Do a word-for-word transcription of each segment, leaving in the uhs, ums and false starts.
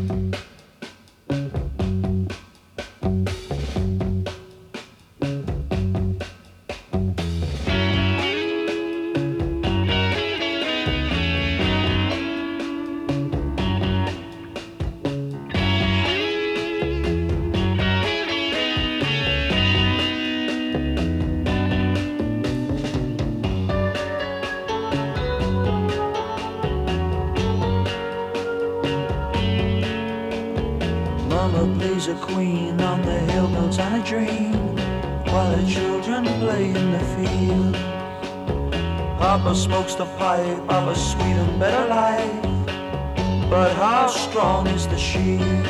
Mama plays a queen on the hill built on a dream, while the children play in the field. Papa smokes the pipe of a sweet and better life, but how strong is the shield?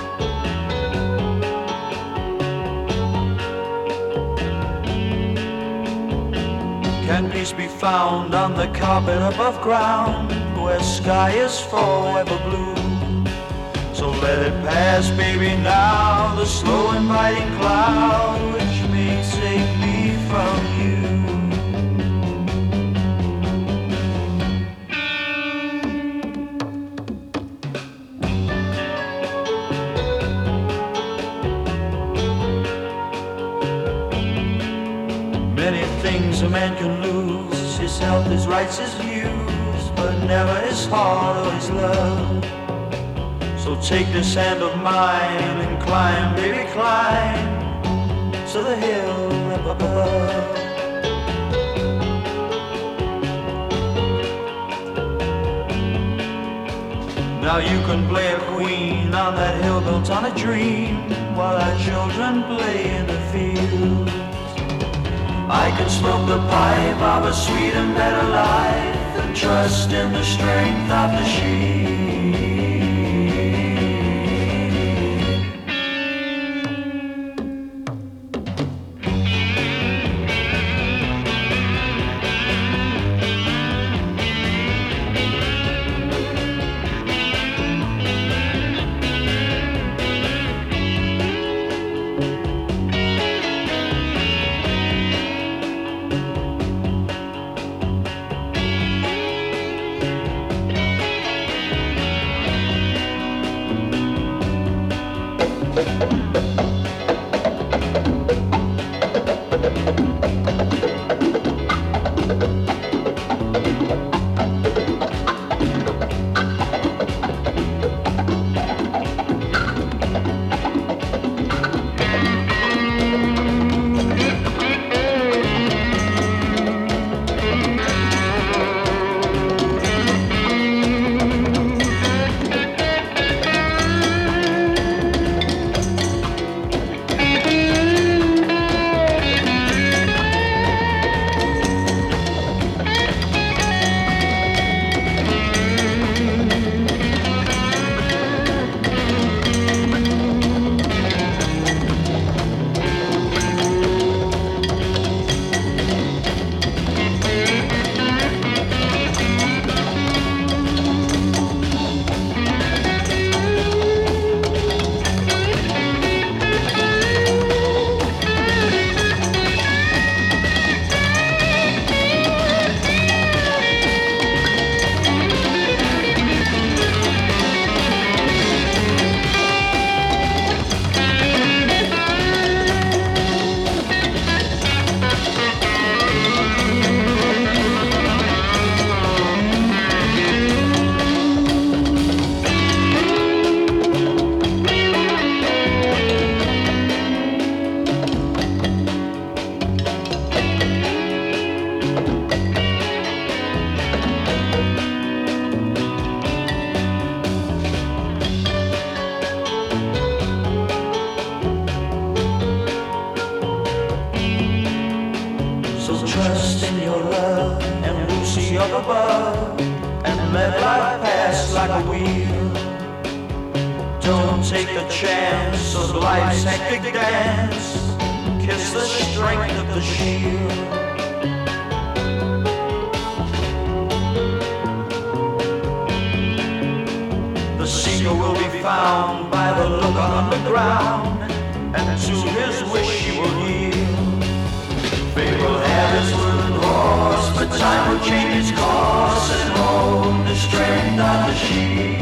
Can peace be found on the carpet above ground, where sky is forever blue? So let it pass, baby, now, the slow inviting cloud which may take me from you. Many things a man can lose, his health, his rights, his views, but never his heart or his love. So take this hand of mine and climb, baby, climb to the hill up above. Now you can play a queen on that hill built on a dream, while our children play in the fields. I can smoke the pipe of a sweet and better life, and trust in the strength of the sheep. Trust in your love and Lucy up above, and let life pass like a wheel. Don't take the chance of life's hectic dance, kiss the strength of the shield. The seeker will be found by the look on the ground, and to his wish he will yield. Fate will have his wooden horse, but time will change its course and hold the strength of the sheep.